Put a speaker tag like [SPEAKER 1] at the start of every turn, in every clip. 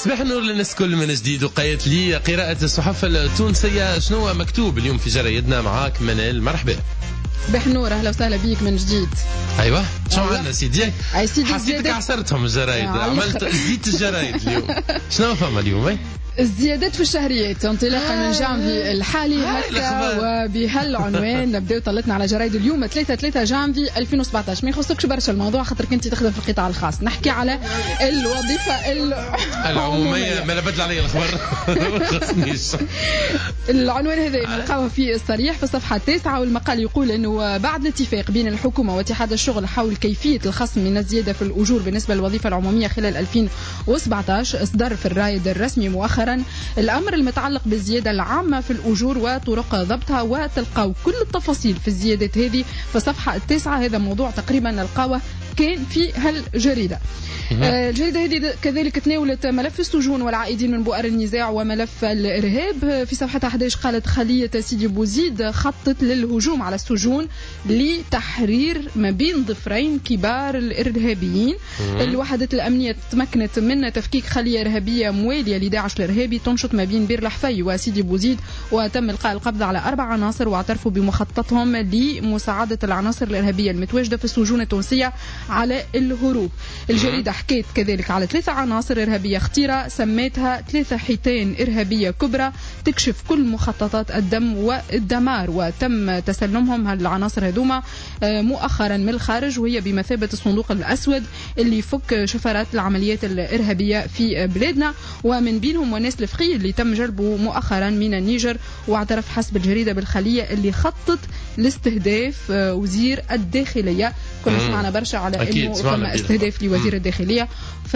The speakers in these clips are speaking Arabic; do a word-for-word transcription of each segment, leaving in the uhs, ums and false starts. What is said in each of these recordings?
[SPEAKER 1] صباح النور للناس كل من جديد، وقيت لي قراءة الصحف التونسية. شنو مكتوب اليوم في جرايدنا؟ معاك منال، مرحبا.
[SPEAKER 2] صباح النور، اهلا وسهلا بيك من جديد.
[SPEAKER 1] ايوه شنو عندنا سيدي؟
[SPEAKER 2] سيدي
[SPEAKER 1] حسيتك عصرتهم الجرايد، عملت زيت الجرايد اليوم. شنو فما اليوم؟
[SPEAKER 2] الزيادات في الشهريات انطلاقا من جانفي الحالي هكا، وبهالعنوان نبداو طلتنا على جرايد اليوم ثلاثة ثلاثة جانفي ألفين وسبعطاش. ما يخصكش برشا الموضوع خاطر كنتي تخدم في القطاع الخاص. نحكي على الوظيفه العموميه.
[SPEAKER 1] ما بدل علي الخبر خصنيش.
[SPEAKER 2] العنوان هذا نلقاوه في الصريح في الصفحه التاسعة، والمقال يقول انه بعد الاتفاق بين الحكومه واتحاد الشغل حول كيفيه الخصم من الزياده في الاجور بالنسبه للوظيفه العموميه خلال ألفين وسبعطاش، اصدر في الرايد الرسمي مؤخرا الأمر المتعلق بالزيادة العامة في الأجور وطرق ضبطها، وتلقاو كل التفاصيل في الزيادات هذه في الصفحة التاسعة. هذا موضوع تقريبا نلقاوه كان في هالجريدة. الجريدة هذه كذلك تناولت ملف السجون والعائدين من بؤر النزاع وملف الإرهاب. في صفحة أحد عشر قالت خلية سيدي بوزيد خطط للهجوم على السجون لتحرير ما بين ضفرين كبار الإرهابيين. الوحدات الأمنية تمكنت من تفكيك خلية إرهابية موالية لداعش الإرهابي تنشط ما بين بير الحفي وسيدي بوزيد، وتم إلقاء القبض على أربع عناصر واعترفوا بمخططهم لمساعدة العناصر الإرهابية المتواجدة في السجون التونسية على الهروب. الجريدة حكيت كذلك على ثلاثة عناصر إرهابية خطيرة سميتها ثلاثة حيتين إرهابية كبرى تكشف كل مخططات الدم والدمار، وتم تسلمهم هالعناصر هذوما مؤخرا من الخارج، وهي بمثابة الصندوق الأسود اللي يفك شفرات العمليات الإرهابية في بلادنا. ومن بينهم وناس الفقيه اللي تم جلبه مؤخرا من النيجر، واعترف حسب الجريدة بالخلية اللي خطط لاستهداف وزير الداخلية. كنا سمعنا برشا على انه تم استهداف لوزير الداخلية،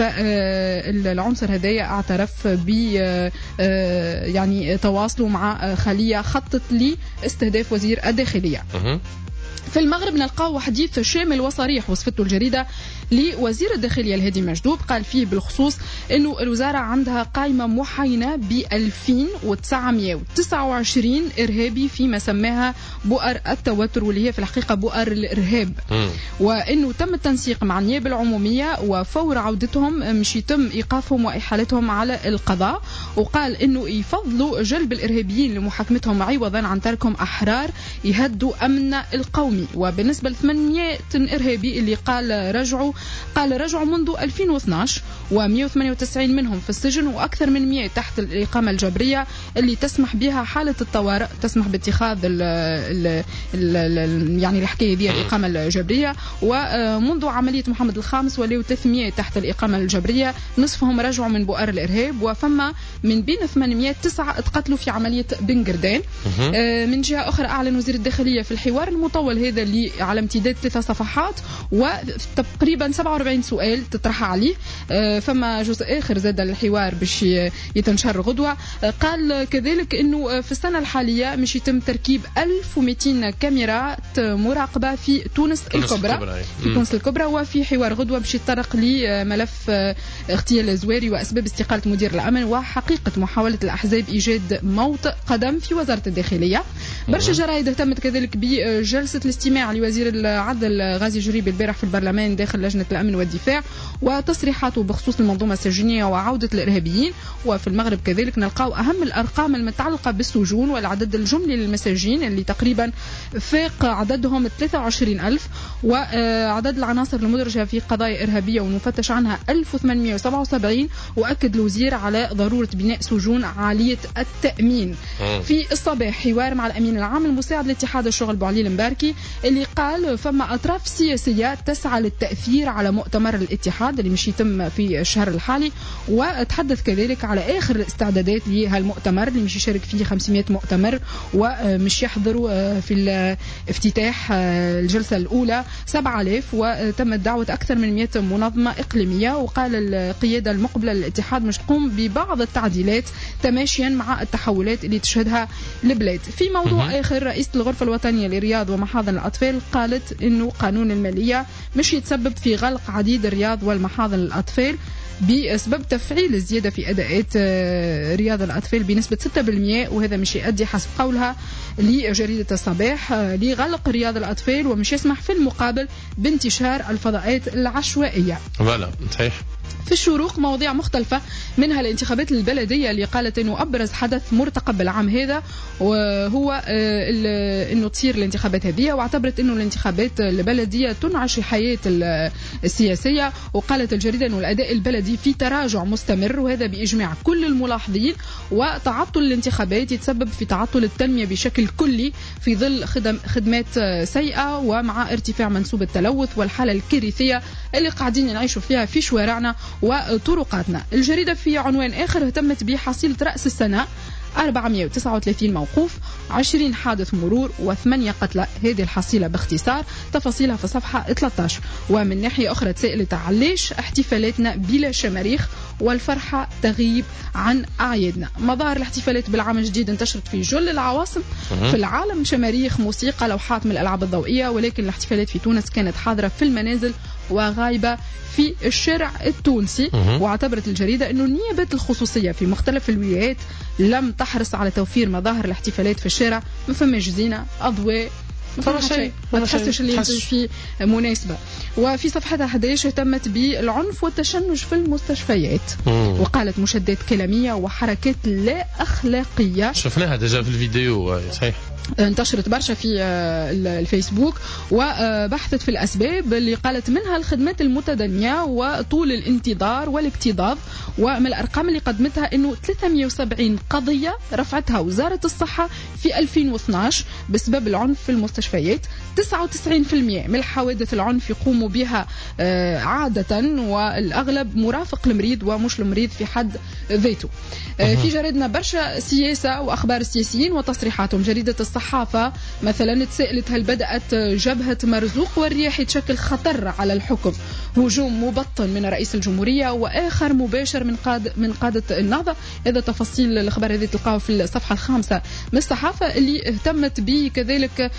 [SPEAKER 2] فالعنصر هذايا اعترف ب يعني تواصلوا مع خلية خطط لاستهداف وزير الداخلية. في المغرب نلقاو حديث شامل وصريح وصفته الجريدة لوزير الداخلية الهادي مجدوب، قال فيه بالخصوص أنه الوزارة عندها قائمة محاينة ب ألفين وتسعمائة وتسعة وعشرين إرهابي فيما سماها بؤر التوتر، واللي هي في الحقيقة بؤر الإرهاب، وأنه تم التنسيق مع النيابة العمومية وفور عودتهم مش يتم إيقافهم وإحالتهم على القضاء. وقال أنه يفضلوا جلب الإرهابيين لمحاكمتهم عوضا عن تركهم أحرار يهدوا أمن القومي. وبالنسبة ل ثمانمائة إرهابي اللي قال رجعوا قال رجعوا منذ ألفين واثناشر، ومئة وثمانية وتسعين منهم في السجن، وأكثر من مئة تحت الإقامة الجبرية اللي تسمح بها حالة الطوارئ، تسمح باتخاذ ال ال ال يعني الحكاية دي الإقامة الجبرية. ومنذ عملية محمد الخامس وليوا ثلاثمائة تحت الإقامة الجبرية، نصفهم رجعوا من بؤر الإرهاب، وفما من بين ثمانمائة تسعة اتقتلوا في عملية بنجردان. من جهة أخرى أعلن وزير الداخلية في الحوار المطول هذا اللي على امتداد ثلاثة صفحات وتقريبا سبعة وأربعين سؤال تطرح عليه، فما جزء آخر زاد الحوار باش يتنشر غدوة. قال كذلك أنه في السنة الحالية مش يتم تركيب ألف ومئتين كاميرات مراقبة في تونس الكبرى في تونس الكبرى وفي حوار غدوة باش يتطرق لملف اغتيال الزواري وأسباب استقالة مدير الأمن وحقيقة محاولة الأحزاب إيجاد موطئ قدم في وزارة الداخلية. برشا جرائد اهتمت كذلك بجلسة الاستماع لوزير العدل غازي جريبي البارح في البرلمان داخل لجنة الأمن والدفاع وتصريحاته بخصوص المنظومة السجنية وعودة الإرهابيين. وفي المغرب كذلك نلقاو أهم الأرقام المتعلقة بالسجون والعدد الجملي للمساجين اللي تقريبا فاق عددهم ثلاثة وعشرين ألف، وعدد العناصر المدرجة في قضايا إرهابية والمفتش عنها ألف وثمانمائة وسبعة وسبعين. وأكد الوزير على ضرورة بناء سجون عالية التأمين. في الصباح حوار مع الأمين العام المساعد لاتحاد الشغل بوعلي المباركي اللي قال فما أطراف سياسية تسعى للتأثير على مؤتمر الاتحاد اللي مش يتم في الشهر الحالي، وتحدث كذلك على آخر الاستعدادات لهالمؤتمر اللي مش يشارك فيه خمسمائة مؤتمر ومش يحضروا في الافتتاح الجلسة الأولى سبعة آلاف، وتم دعوة أكثر من مئة منظمة إقليمية. وقال القيادة المقبلة للاتحاد مش تقوم ببعض التعديلات تماشيا مع التحولات اللي تشهدها البلاد. في موضوع آخر رئيسة الغرفة الوطنية للرياض ومحاضن الأطفال قالت إنه قانون المالية مش يتسبب في غلق عديد الرياض والمحاضن للأطفال بسبب تفعيل الزيادة في أداءات رياض الأطفال بنسبة ستة بالمئة، وهذا مش يؤدي حسب قولها لجريدة الصباح لغلق رياض الأطفال ومش يسمح في المقابل بانتشار الفضاءات العشوائية.
[SPEAKER 1] فوالا صحيح.
[SPEAKER 2] في الشروق مواضيع مختلفة، منها الانتخابات البلدية اللي قالت أنه أبرز حدث مرتقب العام هذا وهو أنه تصير الانتخابات هذه، واعتبرت أنه الانتخابات البلدية تنعش الحياة السياسية. وقالت الجريدة أنه الأداء البلدي في تراجع مستمر، وهذا بإجماع كل الملاحظين، وتعطل الانتخابات يتسبب في تعطل التنمية بشكل كلي في ظل خدم خدمات سيئة، ومع ارتفاع منسوب التلوث والحالة الكارثية اللي قاعدين نعيشوا فيها في شوارعنا وطرقاتنا. الجريدة في عنوان آخر اهتمت بحصيلة رأس السنة، أربعمائة وتسعة وثلاثين موقوف، عشرين حادث مرور وثمانية قتلى. هذه الحصيلة باختصار، تفاصيلها في صفحة ثلاثة عشر. ومن ناحية أخرى تسألت علاش احتفالاتنا بلا شماريخ والفرحة تغيب عن أعيادنا. مظاهر الاحتفالات بالعام الجديد انتشرت في جل العواصم في العالم، شماريخ، موسيقى، لوحات من الألعاب الضوئية، ولكن الاحتفالات في تونس كانت حاضرة في المنازل وغايبة في الشارع التونسي. واعتبرت الجريدة أنه النيابات الخصوصية في مختلف الولايات لم تحرص على توفير مظاهر الاحتفالات في الشارع، ما فماش زينة، أضواء، ما شيء، ما تحسش اللي ينتج في مناسبة. وفي صفحتها أحد عشر اهتمت بالعنف والتشنج في المستشفيات، مم. وقالت مشادات كلامية وحركات لا أخلاقية،
[SPEAKER 1] شفناها ديجا في الفيديو صحيح،
[SPEAKER 2] انتشرت برشا في الفيسبوك، وبحثت في الأسباب اللي قالت منها الخدمات المتدنية وطول الانتظار والاكتظاظ. ومن الأرقام اللي قدمتها أنه ثلاثمائة وسبعين قضية رفعتها وزارة الصحة في ألفين واثناشر بسبب العنف في المستشفيات. تسعة وتسعين بالمئة من الحوادث العنف يقوموا بها عادة، والأغلب مرافق المريض ومش المريض في حد ذاته. في جريدنا برشا سياسة وأخبار السياسيين وتصريحاتهم. جريدة الصحافة مثلا تسألت هل بدأت جبهة مرزوق والرياح تشكل خطر على الحكم، هجوم مبطن من رئيس الجمهورية وآخر مباشر من قاد من قادة النهضة. هذا تفاصيل الأخبار هذه تلقاها في الصفحة الخامسة من الصحافة، اللي اهتمت به كذلك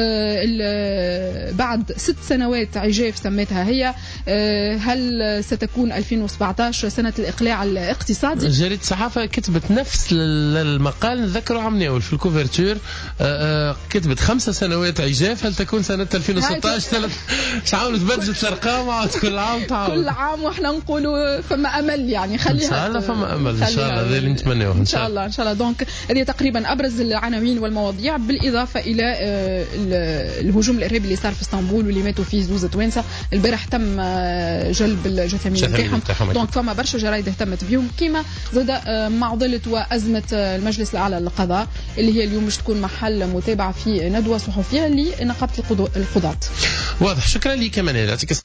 [SPEAKER 2] بعد ست سنوات عجاف سميتها هي، هل ستكون ألفين وسبعة عشر سنة الإقلاع الاقتصادي.
[SPEAKER 1] جريدة الصحافة كتبت نفس المقال نذكره عمني في الكوفرتور، كتبت خمسة سنوات عجاف، هل تكون سنة ألفين وستة عشر ثلاث شعاون تبدلت الأرقام عاد كل عام تعاود
[SPEAKER 2] كل عام وإحنا نقولوا فما أمل، يعني خليها
[SPEAKER 1] إن شاء الله فما أمل إن شاء الله، هذا اللي نتمناه
[SPEAKER 2] إن شاء الله إن شاء الله. دونك هذه تقريبا أبرز العناوين والمواضيع، بالإضافة إلى الهجوم الإرهابي اللي صار في اسطنبول واللي ماتوا فيه زوز توانسة البارح، تم جلب الجثامين نتاعهم. دونك فما برشا جرايد اهتمت بهم، كيما زاد معضلة وأزمة المجلس الأعلى للقضاء اللي هي اليوم مش تكون محل متابعة في ندوة صحفية لنقابة القضاة.
[SPEAKER 1] واضح. شكرا لك منال.